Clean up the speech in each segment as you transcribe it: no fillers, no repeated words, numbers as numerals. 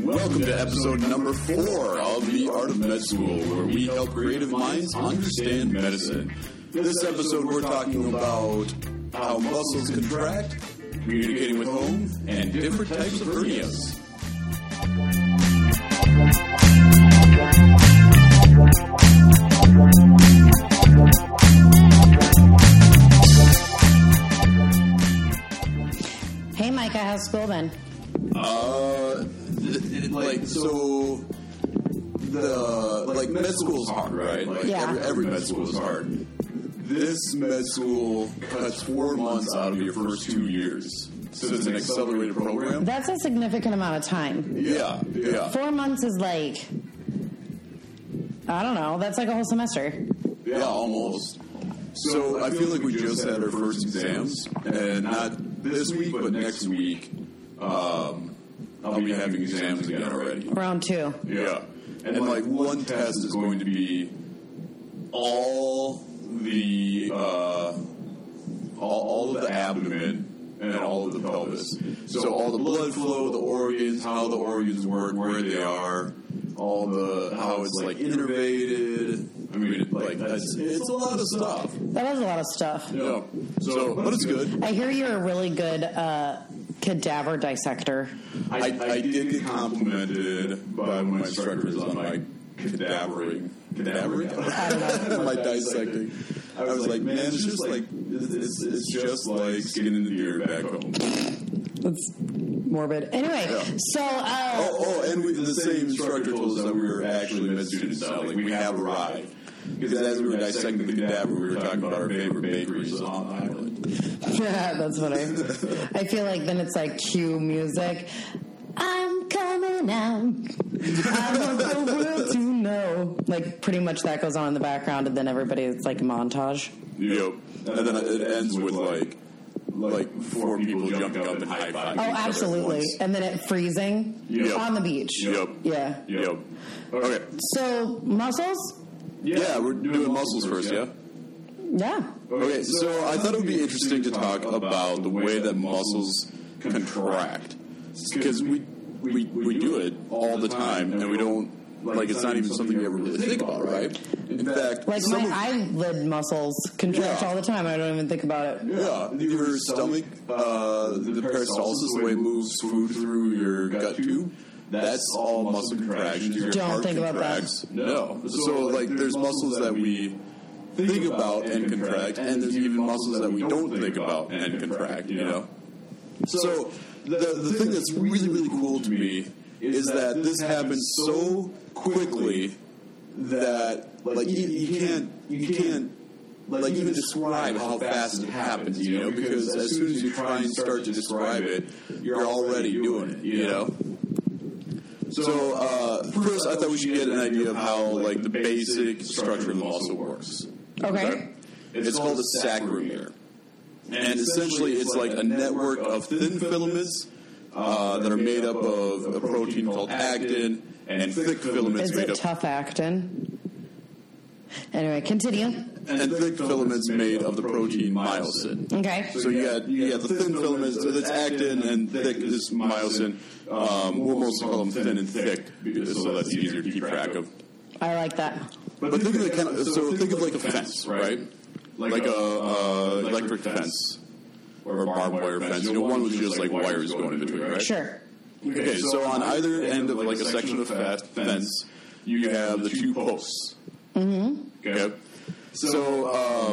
Welcome to episode number 4 of The Art of Med School, where we help creative minds understand medicine. This episode, we're talking about how muscles contract, communicating with home, and different types of hernias. Hey, Micah, how's school been? Med school is hard, right? Every med school is hard. This med school cuts 4 months out of your first 2 years. So it's an accelerated program. That's a significant amount of time. Yeah. 4 months is I don't know, that's like a whole semester. Yeah, almost. So I feel like we just had our first exams, and not this week, but next week, I'll be having exams again already. Round 2. Yeah. And one test is going to be all of the abdomen and all of the pelvis. So all the blood flow, the organs, how the organs work, where they are, how it's innervated. I mean, it's a lot of stuff. That is a lot of stuff. Yeah. But it's good. I hear you're a really good cadaver dissector. I did get complimented by one of my instructors on my cadavering? I don't know. My dissecting. I was like, man, it's just like skinning the deer back home. That's morbid. Anyway, yeah. And the same instructor told us that we were actually med students now. We have arrived. Because as we were dissecting the cadaver, we were talking about our favorite bakeries on the island. Yeah, that's funny. I feel like then it's cue music. I'm coming out. I want the world to know. Pretty much that goes on in the background, and then everybody's montage. Yep. And then it ends with 4 people jumping up and high-fiving. Oh, absolutely. And then it freezing on the beach. Yep. Yeah. Yep. Okay. So, muscles? Yeah, we're doing muscles first, yeah? Yeah. Okay, so I thought it would be interesting to talk about the way that muscles contract. Because we do it all the time, and we don't, it's not even something you ever really think about, right? In fact... my eyelid muscles contract all the time. I don't even think about it. Yeah. Your stomach, the peristalsis, the way it moves food through your gut tube, that's all muscle contractions. Your don't think contracts. About that. No. So, there's muscles that we think about and contract, and there's even muscles that we don't think about and contract, you know? So, the thing that's really, really cool to me is that this happens so quickly that, you can't even describe how fast it happens, you know? Because as soon as you try and start to describe it, you're already doing it, you know? So, first, I thought we should get an idea of how, the basic structure of the muscle works. Okay. It's called a sarcomere. And essentially, it's a network of thin filaments that are made up of a protein called actin and thick filaments made up... tough actin? Anyway, continue. And thick filaments made of the protein myosin. Okay. So you got the thin filaments, so that's actin, and thick is myosin. We'll mostly call them thin and thick, so that's easier to keep track of. I like that. But think of it think of a fence, right? Like a electric fence or a barbed wire fence. One with just wires going in between, right? Sure. Okay, so on either end of a section of fence, you have the 2 posts. Mm-hmm. Okay. So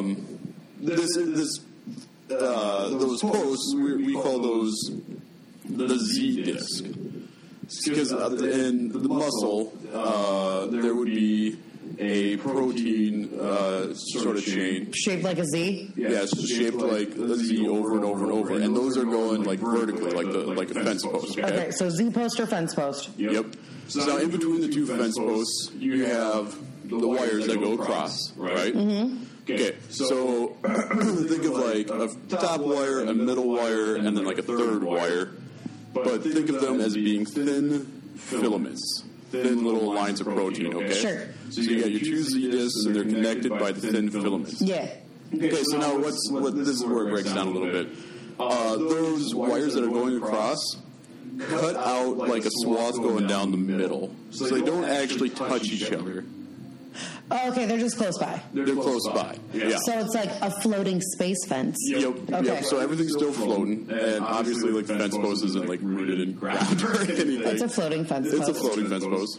those posts we call those the Z disc, because in the muscle there would be a protein sort of chain shaped like a Z. Yeah, it's shaped like a Z over and over and over, and those are going vertically, like a fence post. Okay, so Z post or fence post. Yep. So now in between the 2 fence posts, you have the wires that go across, right? Mm-hmm. Okay, so think of a top wire, a middle wire, and then a third wire. But think of them as being thin filaments, thin little lines of protein, okay? Sure. So you got your 2 Z discs, and they're connected by the thin filaments. Yeah. Okay, so now this is where it breaks down a little bit. Those wires that are going across, cut out like a swath going down the middle, so they don't actually touch each other. Oh, okay, they're just close by. They're close by. Yeah. So it's like a floating space fence. Yep. Okay. Yep. So everything's still floating, and obviously, like the fence post isn't like rooted in ground or anything. It's a floating fence post. It's a floating fence post.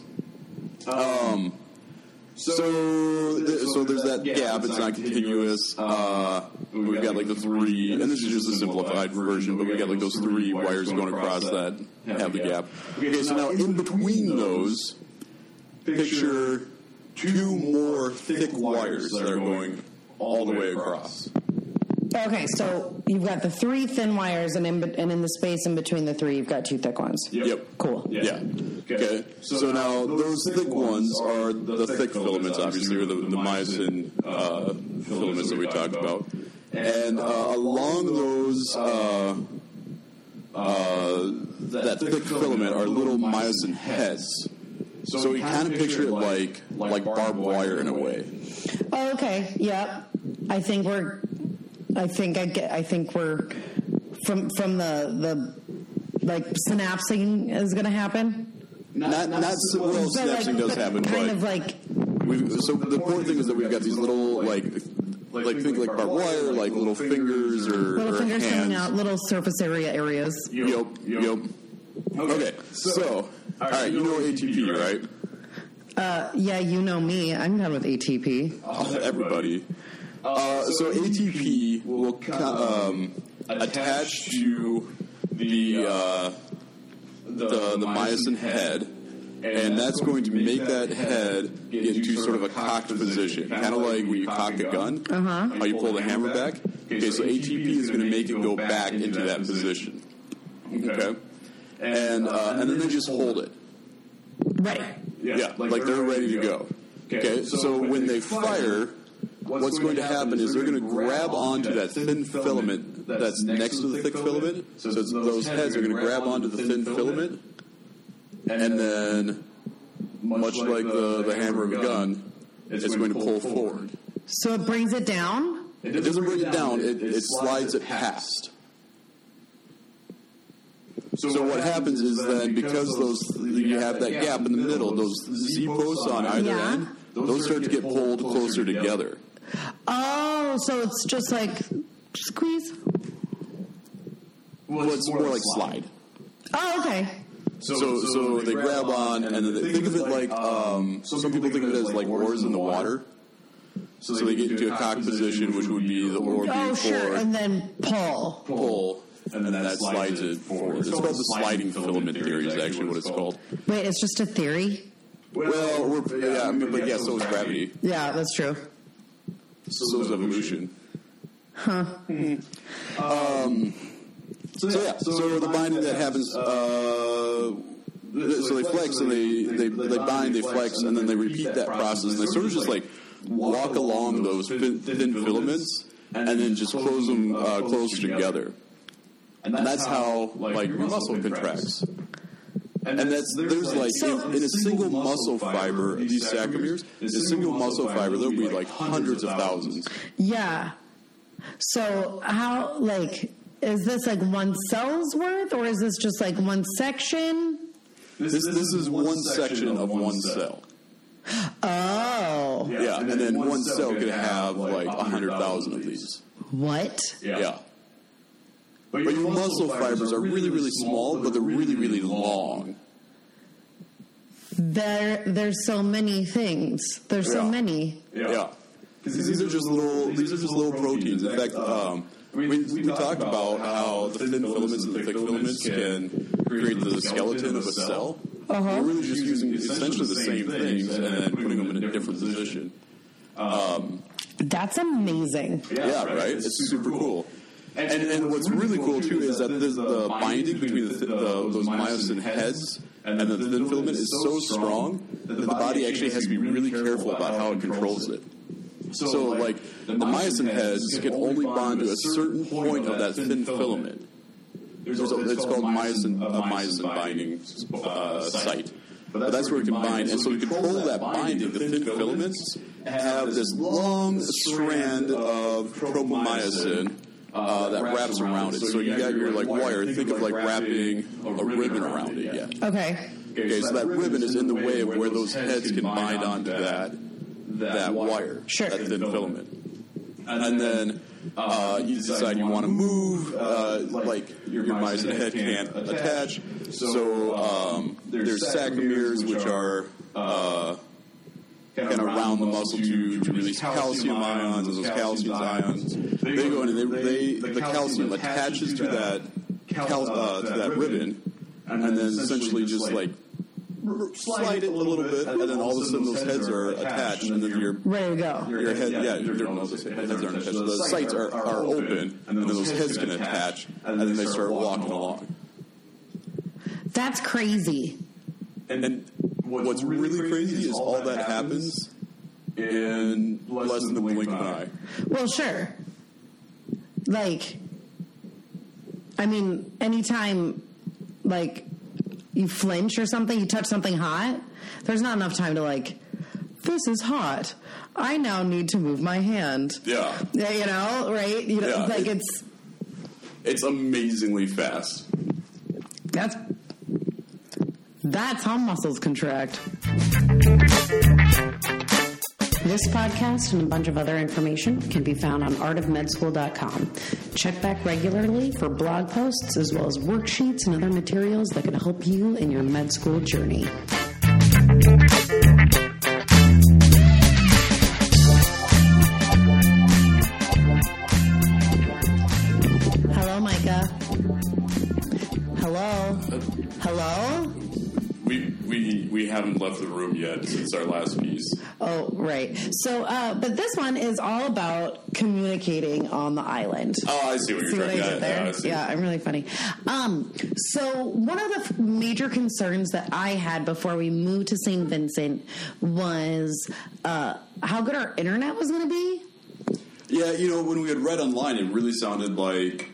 So there's that gap. It's not continuous. We've got like the three, and this is just a simplified version, but we've got like those three wires going across that have the gap. Okay, so now in between those, picture two more thick wires that are going all the way across. Okay, so you've got the three thin wires, and in the space in between the three, you've got two thick ones. Yep. Cool. Yeah. Okay. So now those thick ones are the thick filaments, obviously, or the myosin filaments that we talked about. And along those, that thick filament are little myosin heads. So you kind of picture it like barbed wire in a way. Oh, okay. Yep. I think we're from the like synapsing is going to happen. Not well, synapsing does happen, kind but of like. So the important thing is that we've got these little think like barbed wire, like little fingers or Fingers hands coming out, little surface areas. Yep. Okay. So, all right, you know ATP, right? Yeah, you know me. I'm done with ATP. Everybody. So ATP will attach to the myosin head, and that's going to make that head get into sort of a cocked position, kind of like when you cock a gun, how you pull the hammer back. Okay, so ATP is going to make it go back into that position. Okay, and then they just hold it. Right. Yeah, like they're ready to go. Okay, so when they fire, what's going to happen is they're going to grab onto that thin filament that's next to the thick filament. So those heads are going to grab onto the thin filament, and then, much like the hammer of a gun, it's going to pull forward. So it brings it down? It doesn't bring it down, it slides it past. So what happens is then, because you have that gap in the middle, those Z-posts on either end, those start to get pulled closer together. Oh, so it's just like squeeze? Well, it's more like slide. Oh, okay. So they grab on, and then they think of it like, some people think of it as like oars in the water. So they get into a cocked position, which would be the oar being forward. And then pull. And then that slides it forward. It's called the sliding filament theory is actually what it's called. Wait, it's just a theory? Well, but so is gravity. Yeah, that's true. So is evolution. Huh. So the binding that happens, so they flex and they bind, they flex, and then they repeat that process. And they sort of just like walk along those thin filaments and then just close them closer together. And that's how like your muscle contracts. And there's like in a single muscle fiber, these sarcomeres, in a single muscle fiber, there'll be like hundreds of thousands. Yeah. So how, like, is this like one cell's worth, or is this just like one section? This is one section of one cell. Oh. Yeah, and then one cell could have like 100,000 of these. What? Yeah. But your muscle fibers are really, really small, but they're really, really long. There's so many things. There's so many. Yeah. Because these are just little proteins. In fact, we talked about how the thin filaments and the thick filaments can create the skeleton of a cell. We're really just using essentially the same things and then putting them in a different position. That's amazing. Yeah, right? It's super cool. And what's really cool, too, is that the binding between those myosin heads and the thin filament is so strong that the body actually has to be really careful about how it controls it. So, like, the myosin heads can only bond to a certain point of that thin filament. It's called a myosin binding site. But that's where it can bind. And so to control that binding, the thin filaments have this long strand of tropomyosin that wraps around it. So you got your like wire. Think of like wrapping a ribbon around it. Yeah. Okay. Okay. So that ribbon is in the way of where those heads can bind onto that wire. Sure. That thin filament. And then you decide you want to move, like your myosin head can't attach. So there's sarcomeres, which are kind of around the muscle to release calcium ions. And those calcium ions, they go in and the calcium attaches to that ribbon, and then essentially just like slide it a little bit, and then all of a sudden those heads are attached, and then you're ready to go. Your head, heads aren't attached. The sights are open, and then those heads can attach, and then they start walking along. That's crazy. And what's really crazy is all that happens in less than the blink of an eye. Well, sure. Like, I mean, anytime, like, you flinch or something, you touch something hot, there's not enough time to, like, this is hot. I now need to move my hand. Yeah. You know, right? You know, yeah, like, it's amazingly fast. That's how muscles contract. This podcast and a bunch of other information can be found on artofmedschool.com. Check back regularly for blog posts as well as worksheets and other materials that can help you in your med school journey. Hello, Micah. Hello? Hello? We haven't left the room yet since our last piece. Oh, right. So, but this one is all about communicating on the island. Oh, I see what you're trying to do there. Yeah, I'm really funny. So one of the major concerns that I had before we moved to St. Vincent was how good our internet was going to be. Yeah, you know, when we had read online, it really sounded like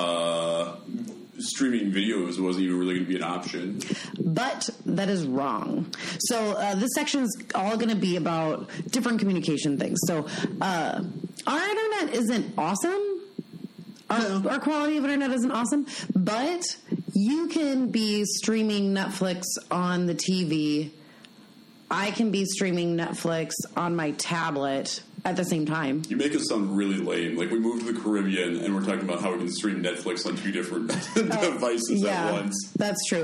streaming videos wasn't even really going to be an option. But that is wrong. So this section is all going to be about different communication things. So our internet isn't awesome. Our quality of internet isn't awesome. But you can be streaming Netflix on the TV. I can be streaming Netflix on my tablet at the same time. You make us sound really lame. Like, we moved to the Caribbean and we're talking about how we can stream Netflix on two different devices at once. That's true.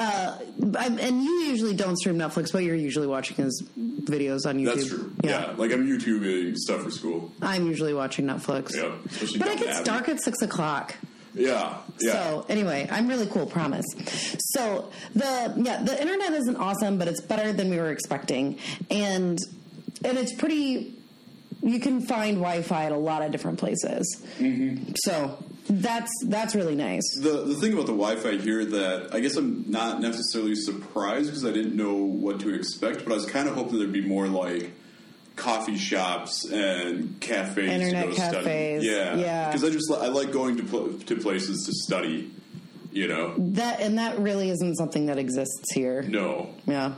And you usually don't stream Netflix. What you're usually watching is videos on YouTube. That's true. Yeah. Like, I'm YouTubing stuff for school. I'm usually watching Netflix. Yeah. But it gets dark at 6 o'clock. Yeah. So anyway, I'm really cool, promise. So the internet isn't awesome, but it's better than we were expecting. And it's pretty... You can find Wi-Fi at a lot of different places. Mm-hmm. So that's really nice. The thing about the Wi-Fi here that I guess I'm not necessarily surprised because I didn't know what to expect, but I was kind of hoping there'd be more like coffee shops and cafes. Internet to go cafes. Study. Yeah. Because I like going to places to study. You know, that really isn't something that exists here. No. Yeah.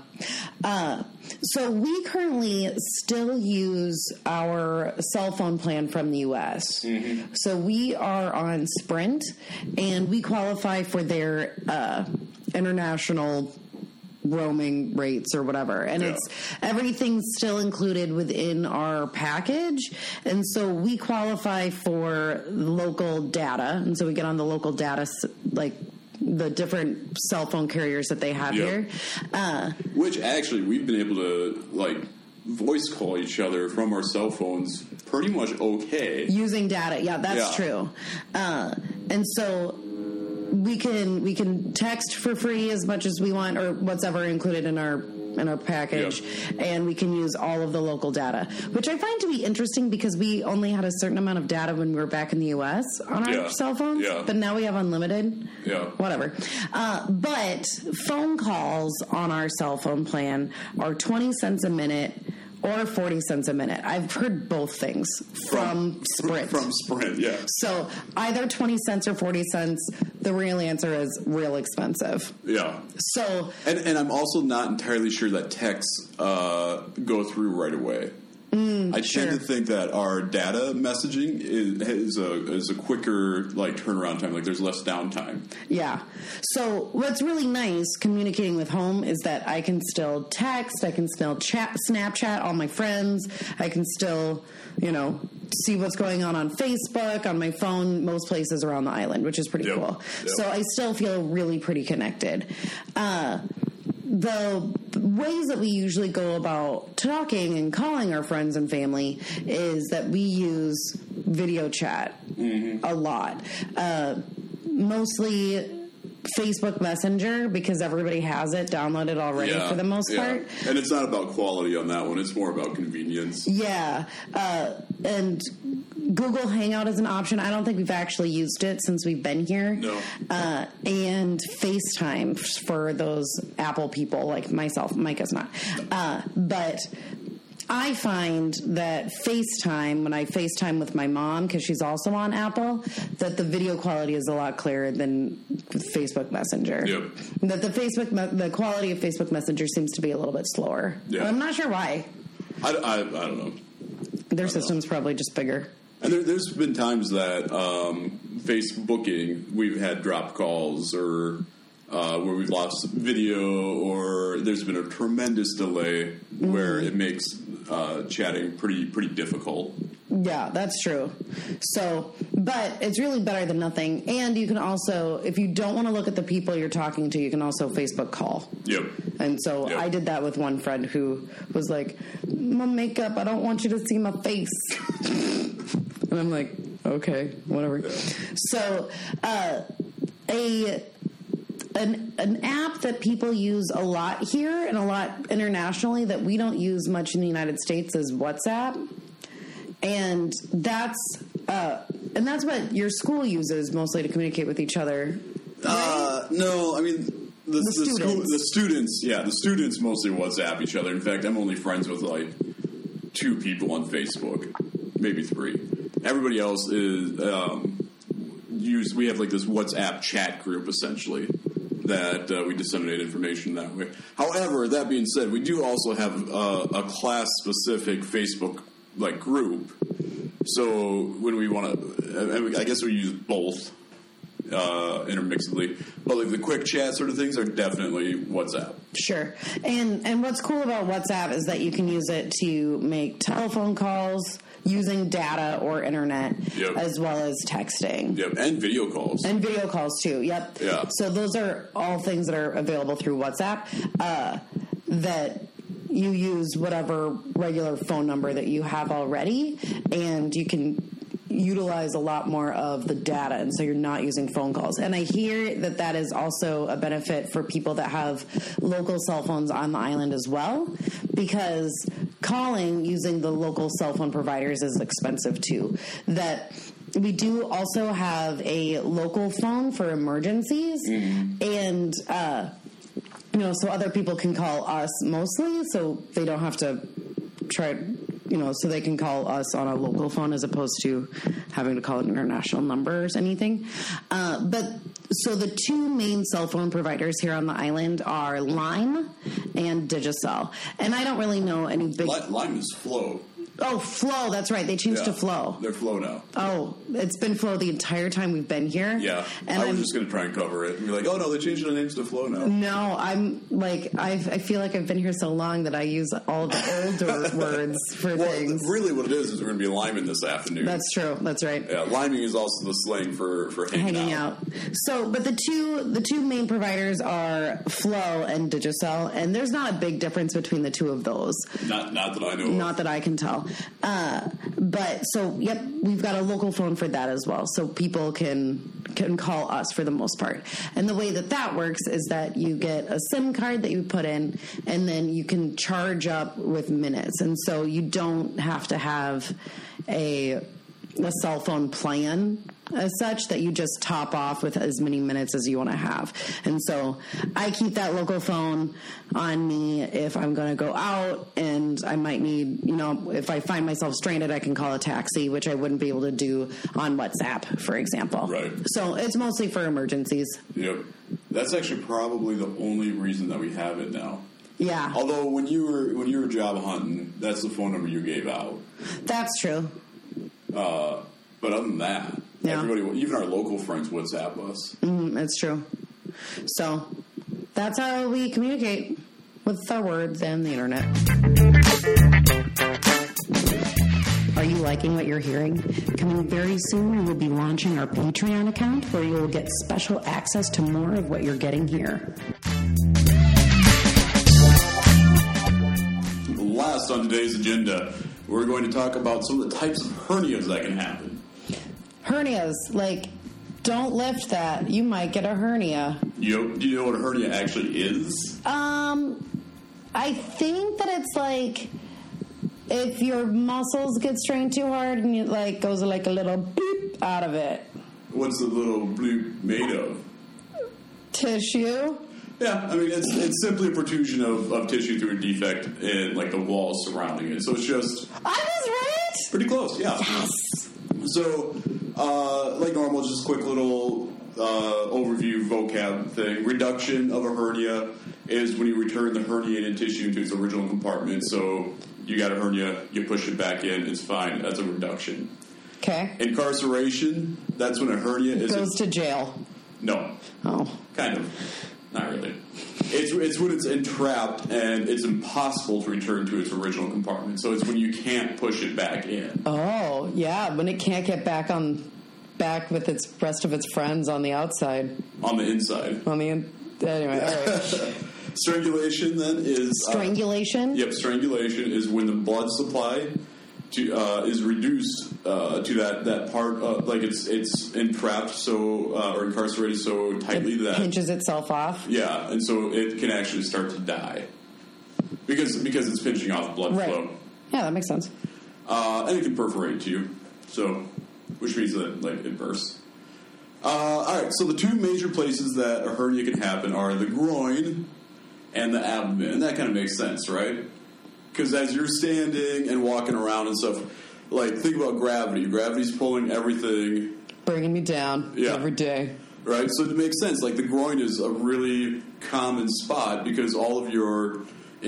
So we currently still use our cell phone plan from the U.S. Mm-hmm. So we are on Sprint, and we qualify for their international roaming rates or whatever, and it's everything's still included within our package, and so we qualify for local data, and so we get on the local data, like the different cell phone carriers that they have here. Which actually we've been able to like voice call each other from our cell phones pretty much okay using data. Yeah, that's true. And so we can text for free as much as we want, or whatever included in our package, and we can use all of the local data, which I find to be interesting because we only had a certain amount of data when we were back in the U.S. on our cell phones, but now we have unlimited. Yeah. Whatever. But phone calls on our cell phone plan are 20 cents a minute or 40 cents a minute. I've heard both things from Sprint. From Sprint, yeah. So either 20 cents or 40 cents, the real answer is real expensive. Yeah. So... And I'm also not entirely sure that texts go through right away. I tend to think that our data messaging is a quicker like turnaround time. Like there's less downtime. Yeah. So what's really nice communicating with home is that I can still text, I can still Snapchat all my friends, I can still, see what's going on Facebook, on my phone, most places around the island, which is pretty cool. Yep. So I still feel really pretty connected. The ways that we usually go about talking and calling our friends and family is that we use video chat a lot. Mostly Facebook Messenger, because everybody has it downloaded already for the most part. And it's not about quality on that one. It's more about convenience. Yeah. And Google Hangout is an option. I don't think we've actually used it since we've been here. No. And FaceTime for those Apple people like myself. Micah's not. But I find that FaceTime, when I FaceTime with my mom, because she's also on Apple, that the video quality is a lot clearer than Facebook Messenger. Yep. That the quality of Facebook Messenger seems to be a little bit slower. Yeah. I'm not sure why. I don't know. Their system's probably just bigger. And there's been times that Facebooking, we've had dropped calls or where we've lost video, or there's been a tremendous delay where it makes chatting pretty difficult. Yeah, that's true. So, but it's really better than nothing. And you can also, if you don't want to look at the people you're talking to, you can also Facebook call. Yep. And so I did that with one friend who was like, my makeup, I don't want you to see my face. And I'm like, okay, whatever. So, an app that people use a lot here and a lot internationally that we don't use much in the United States is WhatsApp. And that's what your school uses mostly to communicate with each other. Right? No, I mean the students mostly WhatsApp each other. In fact, I'm only friends with like 2 people on Facebook, maybe 3. Everybody else is we have like this WhatsApp chat group essentially that we disseminate information that way. However, that being said, we do also have a class-specific Facebook like group. So when we want to, I guess we use both intermixedly, but like the quick chat sort of things are definitely WhatsApp. Sure. And what's cool about WhatsApp is that you can use it to make telephone calls using data or internet, as well as texting. Yep, and video calls. And video calls, too, yep. Yeah. So those are all things that are available through WhatsApp that you use whatever regular phone number that you have already, and you can utilize a lot more of the data, and so you're not using phone calls. And I hear that is also a benefit for people that have local cell phones on the island as well, because calling using the local cell phone providers is expensive too. That we do also have a local phone for emergencies, and so other people can call us mostly, so they don't have to try, so they can call us on a local phone as opposed to having to call an international number or anything. But so the 2 main cell phone providers here on the island are Lime and Digicel. And I don't really know any big... Lime is Flow. Oh, Flow, that's right. They changed to Flow. They're Flow now. Oh, it's been Flow the entire time we've been here. Yeah, and I was just going to try and cover it. And be like, oh, no, they changed their names to Flow now. No, I'm like, I feel like I've been here so long that I use all the older words for things. Really what it is we're going to be liming this afternoon. That's true. That's right. Yeah, liming is also the slang for hanging out. So, but the two main providers are Flow and Digicel, and there's not a big difference between the 2 of those. Not that I know of. Not that I can tell. But so, yep, we've got a local phone for that as well. So people can call us for the most part. And the way that works is that you get a SIM card that you put in, and then you can charge up with minutes. And so you don't have to have a cell phone plan as such, that you just top off with as many minutes as you want to have. And so I keep that local phone on me if I'm going to go out, and I might need, if I find myself stranded, I can call a taxi, which I wouldn't be able to do on WhatsApp, for example. Right. So it's mostly for emergencies. Yep. That's actually probably the only reason that we have it now. Yeah. Although when you were job hunting, that's the phone number you gave out. That's true. But other than that, everybody, even our local friends, WhatsApp us. It's true. So that's how we communicate with our words and the internet. Are you liking what you're hearing? Coming very soon, we will be launching our Patreon account where you will get special access to more of what you're getting here. Last on today's agenda, we're going to talk about some of the types of hernias that can happen. Hernias, like, don't lift that. You might get a hernia. Do you know what a hernia actually is? I think that it's like if your muscles get strained too hard and it like goes like a little bloop out of it. What's the little bloop made of? Tissue. Yeah, I mean it's simply a protrusion of tissue through a defect in like the walls surrounding it. So it's just I was right. Pretty close, yeah. Yes. So, like normal, just a quick little overview vocab thing. Reduction of a hernia is when you return the herniated tissue to its original compartment. So you got a hernia, you push it back in, it's fine. That's a reduction. Okay. Incarceration, that's when a hernia goes to jail. No. Oh. Kind of. Not really. It's when it's entrapped and it's impossible to return to its original compartment. So it's when you can't push it back in. Oh, yeah. When it can't get back with its rest of its friends on the outside. On the inside. Anyway, all right. Strangulation then is... Strangulation? Yep, strangulation is when the blood supply is reduced to that part, like it's entrapped or incarcerated so tightly that... pinches itself off? Yeah, and so it can actually start to die. Because it's pinching off blood flow. Yeah, that makes sense. And it can perforate too, which means that like it bursts. Alright, so the two major places that a hernia can happen are the groin and the abdomen. And that kind of makes sense, right? Because as you're standing and walking around and stuff, like, think about gravity. Gravity's pulling everything. Bringing me down every day. Right? So it makes sense. Like, the groin is a really common spot because all of your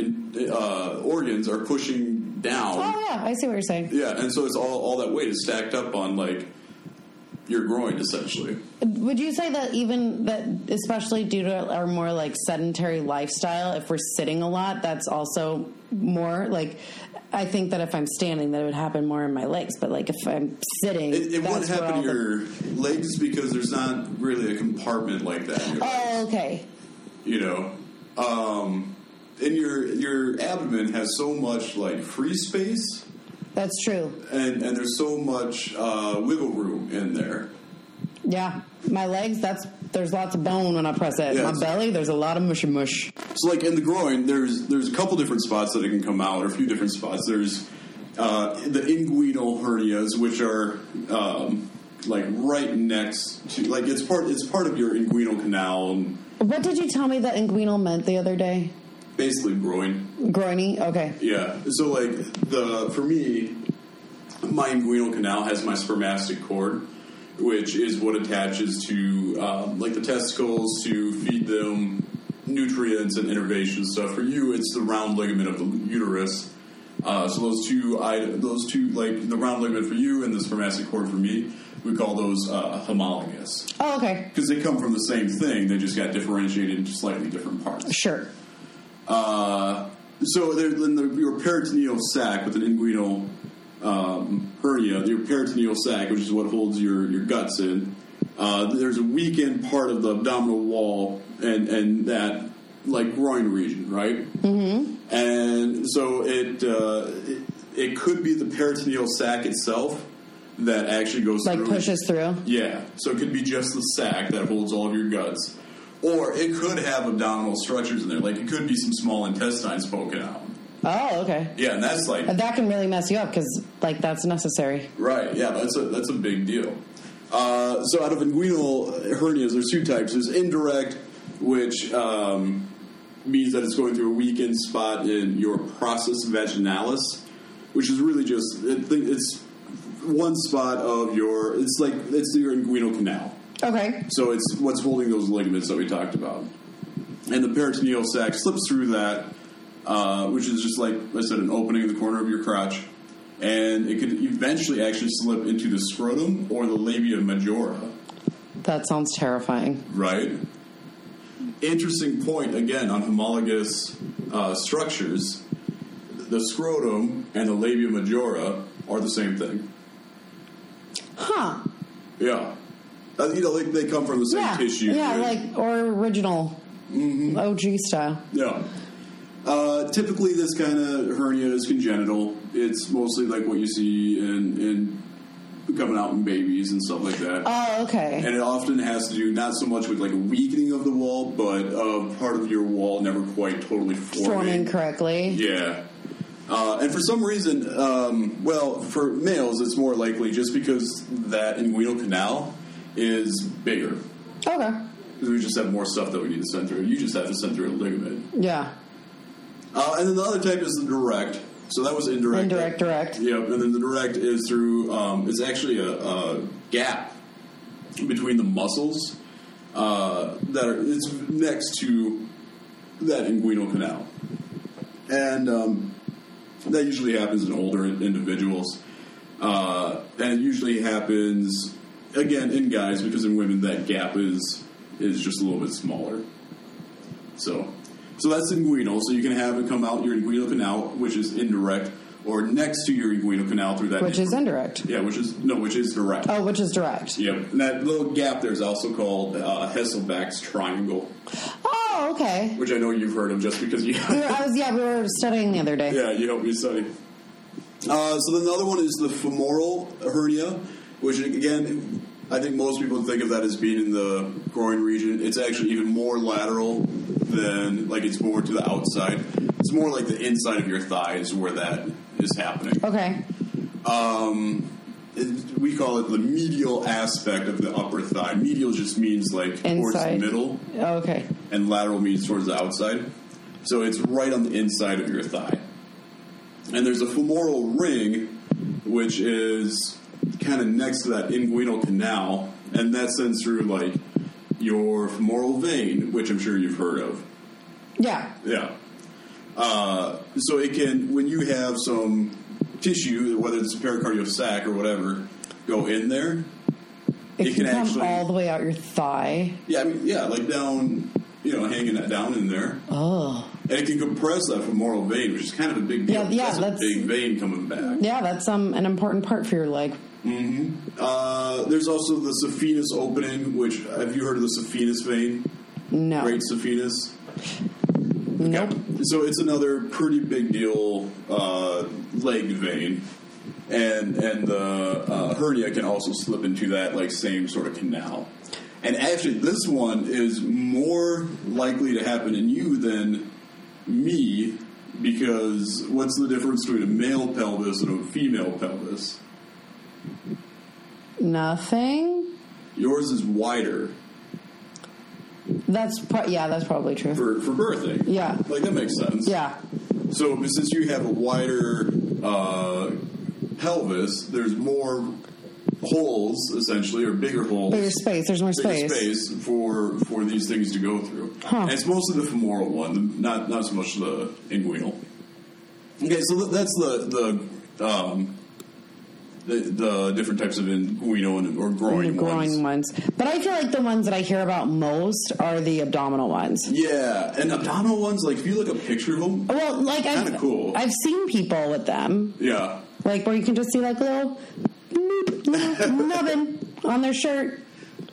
organs are pushing down. Oh, yeah. I see what you're saying. Yeah, and so it's all that weight is stacked up on, like, your groin, essentially. Would you say that even that, especially due to our more like sedentary lifestyle, if we're sitting a lot, that's also more like, I think that if I'm standing, that it would happen more in my legs, but like if I'm sitting, it wouldn't happen to your legs because there's not really a compartment like that in your legs. Oh, okay. You know, and your abdomen has so much like free space. That's true. And there's so much wiggle room in there. Yeah. My legs, there's lots of bone when I press it. Yeah, my belly, there's a lot of mushy mush. So, like, in the groin, there's a couple different spots that it can come out, or a few different spots. There's the inguinal hernias, which are, like, right next to... Like, it's part of your inguinal canal. What did you tell me that inguinal meant the other day? Basically groin. Groiny? Okay. Yeah. So, like, for me, my inguinal canal has my spermatic cord, which is what attaches to, like, the testicles to feed them nutrients and innervation stuff. For you, it's the round ligament of the uterus. So those two, like, the round ligament for you and the spermatic cord for me, we call those homologous. Oh, okay. Because they come from the same thing. They just got differentiated into slightly different parts. Sure. So your peritoneal sac with an inguinal hernia, your peritoneal sac, which is what holds your guts in, there's a weakened part of the abdominal wall and that like groin region, right? Mm-hmm. And so it could be the peritoneal sac itself that actually goes through. Like pushes through? Yeah. So it could be just the sac that holds all of your guts. Or it could have abdominal structures in there. Like, it could be some small intestines poking out. Oh, okay. Yeah, and that's like... And that can really mess you up because, like, that's necessary. Right, yeah, that's a big deal. So out of inguinal hernias, there's two types. There's indirect, which means that it's going through a weakened spot in your process vaginalis, which is really just... It's one spot of your... It's your inguinal canal. Okay. So it's what's holding those ligaments that we talked about. And the peritoneal sac slips through that, which is just like I said, an opening in the corner of your crotch. and it could eventually actually slip into the scrotum or the labia majora. That sounds terrifying. Right? Interesting point, again, on homologous structures. The scrotum and the labia majora are the same thing. Huh. Yeah. They come from the same tissue. Yeah, right? or original OG style. Yeah. Typically, this kind of hernia is congenital. It's mostly like what you see in coming out in babies and stuff like that. Oh, okay. And it often has to do not so much with like a weakening of the wall, but part of your wall never quite totally forming correctly. Yeah. And for some reason, for males, it's more likely just because that inguinal canal is bigger. Okay. Because we just have more stuff that we need to send through. You just have to send through a ligament. Yeah. And then the other type is the direct. So that was indirect. Direct. Yep. And then the direct is through, it's actually a gap between the muscles it's next to that inguinal canal. And that usually happens in older individuals. And it usually happens, again, in guys, because in women that gap is just a little bit smaller. So that's inguinal. So you can have it come out your inguinal canal, which is indirect, or next to your inguinal canal through that. Which is indirect. Yeah, which is direct. Oh, which is direct. Yep. And that little gap there is also called Hasselbalch's triangle. Oh, okay. Which I know you've heard of just because you... we were studying the other day. Yeah, you helped me study. So then the other one is the femoral hernia, which, again, I think most people think of that as being in the groin region. It's actually even more lateral than, like, it's more to the outside. It's more like the inside of your thighs where that is happening. Okay. We call it the medial aspect of the upper thigh. Medial just means, like, inside. Towards the middle. Oh, okay. And lateral means towards the outside. So it's right on the inside of your thigh. And there's a femoral ring, which is kind of next to that inguinal canal, and that sends through, like, your femoral vein, which I'm sure you've heard of. Yeah. Yeah. So it can, when you have some tissue, whether it's a pericardial sac or whatever, go in there, it can come actually, all the way out your thigh. Yeah, like down, hanging that down in there. Oh. And it can compress that femoral vein, which is kind of a big deal. Yeah, that's a big vein coming back. Yeah, that's an important part for your leg. Mm-hmm. There's also the saphenous opening, which, have you heard of the saphenous vein? No. Great saphenous? Nope. Okay. So it's another pretty big deal leg vein. And the hernia can also slip into that, like, same sort of canal. And actually, this one is more likely to happen in you than me, because what's the difference between a male pelvis and a female pelvis? Nothing. Yours is wider. That's probably true. For birthing. Yeah. Like, that makes sense. Yeah. So since you have a wider pelvis, there's more holes, essentially, or bigger holes. Bigger space. There's more space. Space for these things to go through. Huh. And it's mostly the femoral one, not so much the inguinal. Okay, so that's the different types of inguinal or groin ones. But I feel like the ones that I hear about most are the abdominal ones. Yeah, and abdominal ones, like, if you look at a picture of them, well, like, kind of cool. I've seen people with them. Yeah. Like, where you can just see, like, little nubbin on their shirt.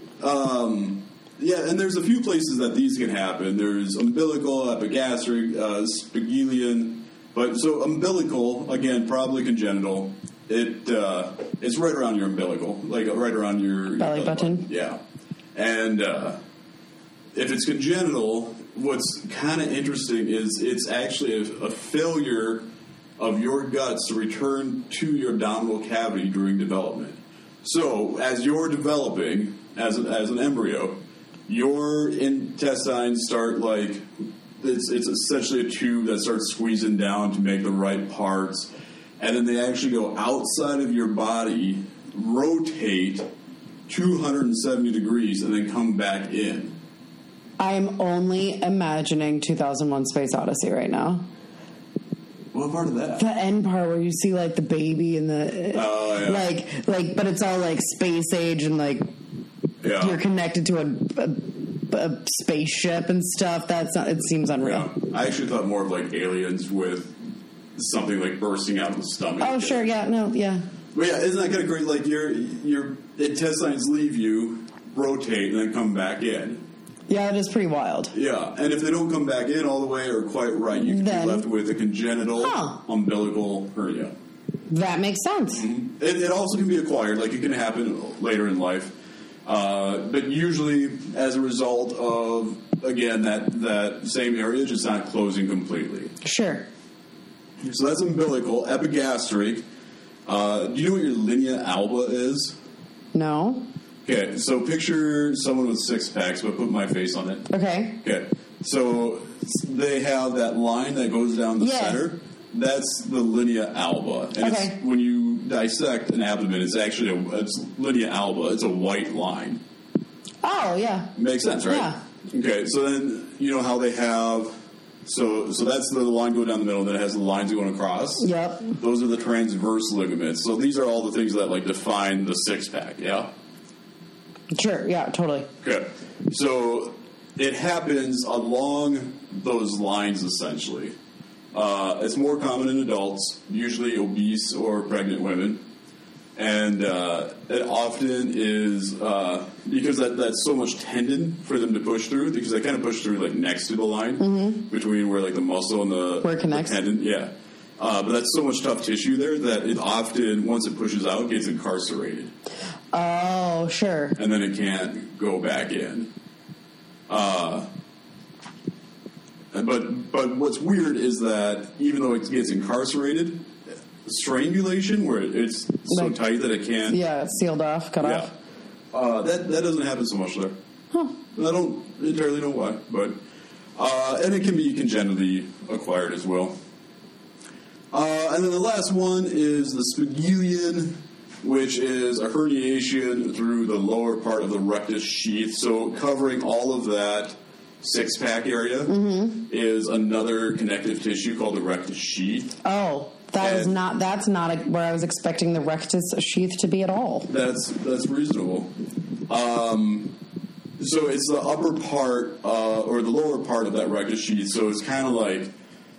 Yeah, and there's a few places that these can happen. There's umbilical, epigastric, spigelian. But so umbilical, again, probably congenital. It's right around your umbilical, like right around your belly button. Yeah, and if it's congenital, what's kind of interesting is it's actually a failure of your guts to return to your abdominal cavity during development. So as you're developing as an embryo, your intestines start, like, it's essentially a tube that starts squeezing down to make the right parts. And then they actually go outside of your body, rotate 270 degrees, and then come back in. I'm only imagining 2001 Space Odyssey right now. What part of that? The end part where you see like the baby and the like, but it's all like space age and like you're connected to a spaceship and stuff. It seems unreal. Yeah. I actually thought more of like aliens with something like bursting out of the stomach. Oh, sure, yeah, no, yeah. But yeah, isn't that kind of great? Like your intestines leave you, rotate, and then come back in. Yeah, it is pretty wild. Yeah, and if they don't come back in all the way or quite right, you can be left with a congenital umbilical hernia. That makes sense. Mm-hmm. It also can be acquired, like it can happen later in life. But usually as a result of, again, that same area just not closing completely. Sure. So that's umbilical. Epigastric. Do you know what your linea alba is? No. Okay, so picture someone with six packs, but put my face on it. Okay. Okay, so they have that line that goes down the center. That's the linea alba. And it's, when you dissect an abdomen, it's actually it's linea alba. It's a white line. Oh, yeah. Makes sense, right? Yeah. Okay, so then you know how they have... So that's the line going down the middle, and then it has the lines going across. Yep. Those are the transverse ligaments. So these are all the things that like define the six-pack, yeah? Sure, yeah, totally. Okay. So it happens along those lines, essentially. It's more common in adults, usually obese or pregnant women. And it often is because that's so much tendon for them to push through, because they kind of push through like next to the line between where like the muscle and the tendon. Yeah. But that's so much tough tissue there that it often, once it pushes out, gets incarcerated. Oh, sure. And then it can't go back in. But what's weird is that even though it gets incarcerated, strangulation, where it's so tight that it can't... Yeah, it's sealed off, cut off. That doesn't happen so much there. Huh. I don't entirely know why, but... and it can be congenitally acquired as well. And then the last one is the Spigelian, which is a herniation through the lower part of the rectus sheath. So covering all of that six-pack area is another connective tissue called the rectus sheath. Oh, that's not where I was expecting the rectus sheath to be at all. That's reasonable. So it's the upper part or the lower part of that rectus sheath. So it's kind of like,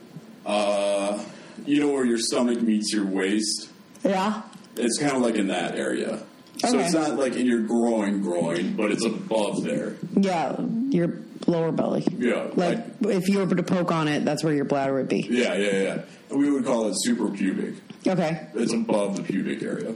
where your stomach meets your waist. Yeah. It's kind of like in that area. Okay. So it's not like in your groin, but it's above there. Yeah, your lower belly. Yeah. Like if you were to poke on it, that's where your bladder would be. Yeah. We would call it suprapubic. Okay. It's above the pubic area.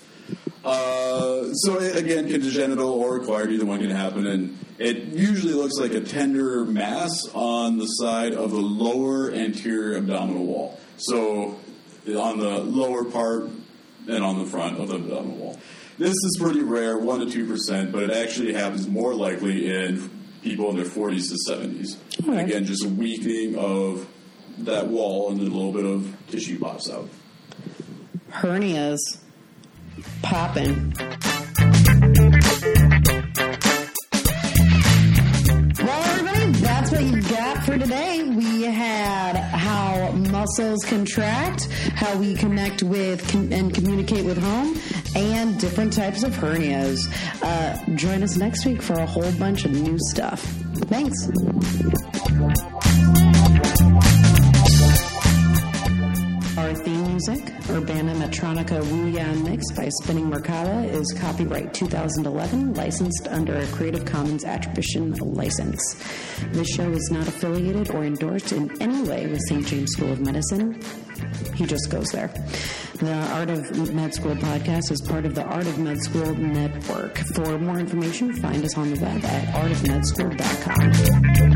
So again, congenital or acquired, either one can happen, and it usually looks like a tender mass on the side of the lower anterior abdominal wall. So on the lower part and on the front of the abdominal wall. This is pretty rare, 1 to 2%, but it actually happens more likely in people in their 40s to 70s. Okay. Again, just a weakening of that wall, and then a little bit of tissue pops out. Hernias popping. Well, everybody, that's what you've got for today. We had how muscles contract, how we connect with and communicate with home, and different types of hernias. Join us next week for a whole bunch of new stuff. Thanks. Our theme music, Urbana Metronica Wuyan Mix by Spinning Mercada, is copyright 2011, licensed under a Creative Commons Attribution license. This show is not affiliated or endorsed in any way with St. James School of Medicine. He just goes there. The Art of Med School podcast is part of the Art of Med School network. For more information, find us on the web at artofmedschool.com.